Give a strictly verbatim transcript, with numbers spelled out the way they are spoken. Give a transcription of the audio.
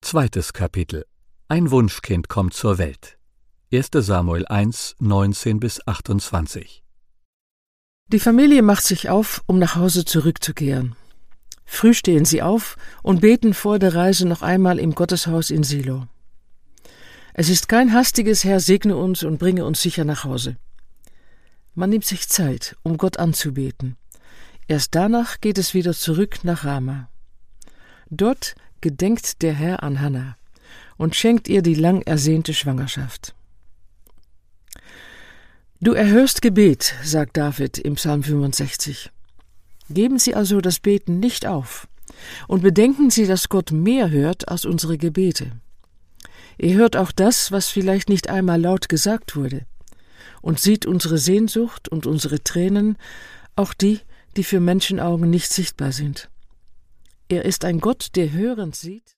Zweites Kapitel. Ein Wunschkind kommt zur Welt. erster Samuel eins, neunzehn bis achtundzwanzig. Die Familie macht sich auf, um nach Hause zurückzukehren. Früh stehen sie auf und beten vor der Reise noch einmal im Gotteshaus in Silo. Es ist kein hastiges Herr, segne uns und bringe uns sicher nach Hause. Man nimmt sich Zeit, um Gott anzubeten. Erst danach geht es wieder zurück nach Rama. Dort gedenkt der Herr an Hannah und schenkt ihr die lang ersehnte Schwangerschaft. Du erhörst Gebet, sagt David im Psalm fünfundsechzig. Geben Sie also das Beten nicht auf und bedenken Sie, dass Gott mehr hört als unsere Gebete. Er hört auch das, was vielleicht nicht einmal laut gesagt wurde, und sieht unsere Sehnsucht und unsere Tränen, auch die, die für Menschenaugen nicht sichtbar sind. Er ist ein Gott, der hörend sieht.